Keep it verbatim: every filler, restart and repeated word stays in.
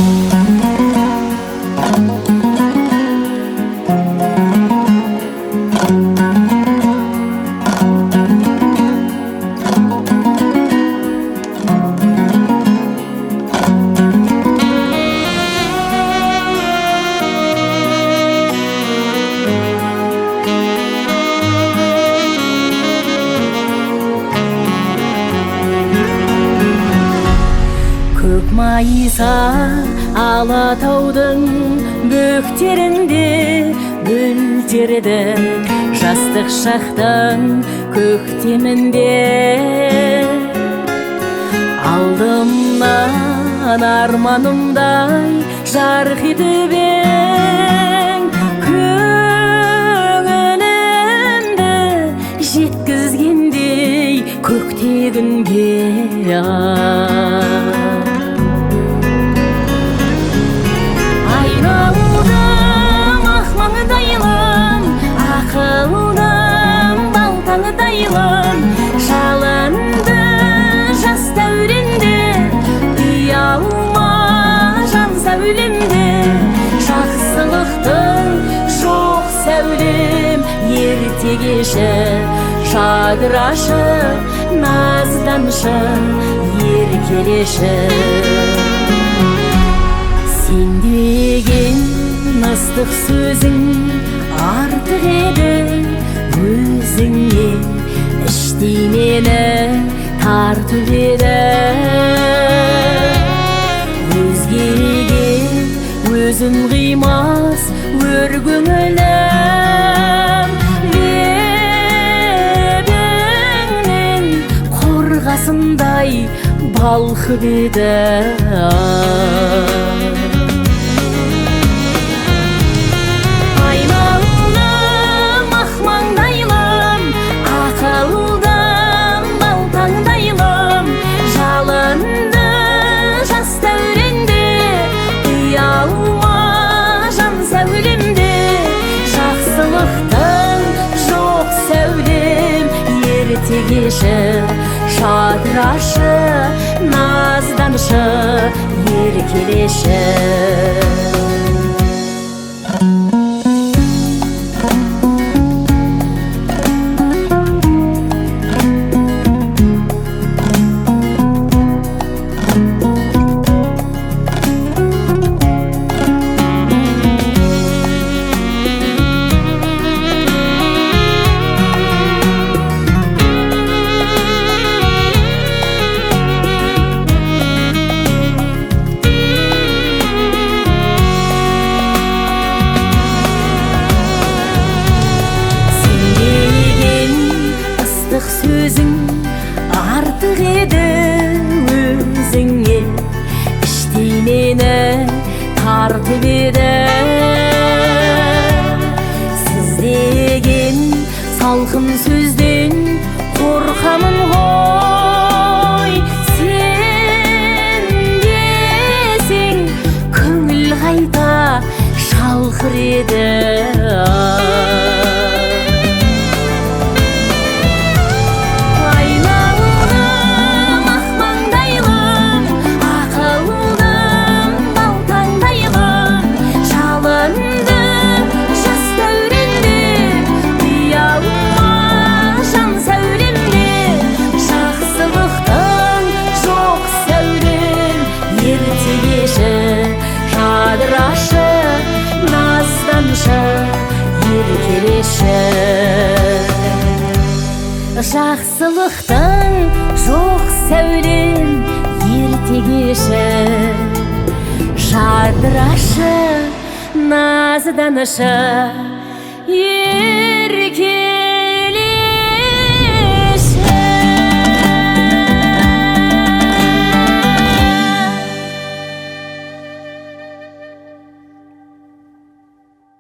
Майса Алатаудың бөктерінде гүлдерді жастық шақтың көктемінде. Алдымнан арманымдай жарқ етіп ең, көңілімді жеткізгендей көктегінге. Айналдым ақ маңдайым, ақылдым бал таңдайым, жалынды жас дәуренде, ұялма жан сәулемде. Жақсылықтың жоқ сәулем, ерте кеші жадырашы, назданшы еркелеші. Сен деген ыстық сөзің артық еді, өзіңе іштей мені тартып еді. Өзгеге өзін қимас өр көңілім, лебіңнен қорғасындай балқып еді. Кеші жадырашы, назданшы еркелеші. Сөзің артық еді, өзіңе іштей мені тартып еді. Сіз деген салқын сөзден қорқамын ғой, сен десең көңіл қайта шалқыр еді. Жадырашы, назданшы еркелеші. Жақсылықтың жоқ сәулем, ерте кеші. Жадырашы, назданышы еркелеші.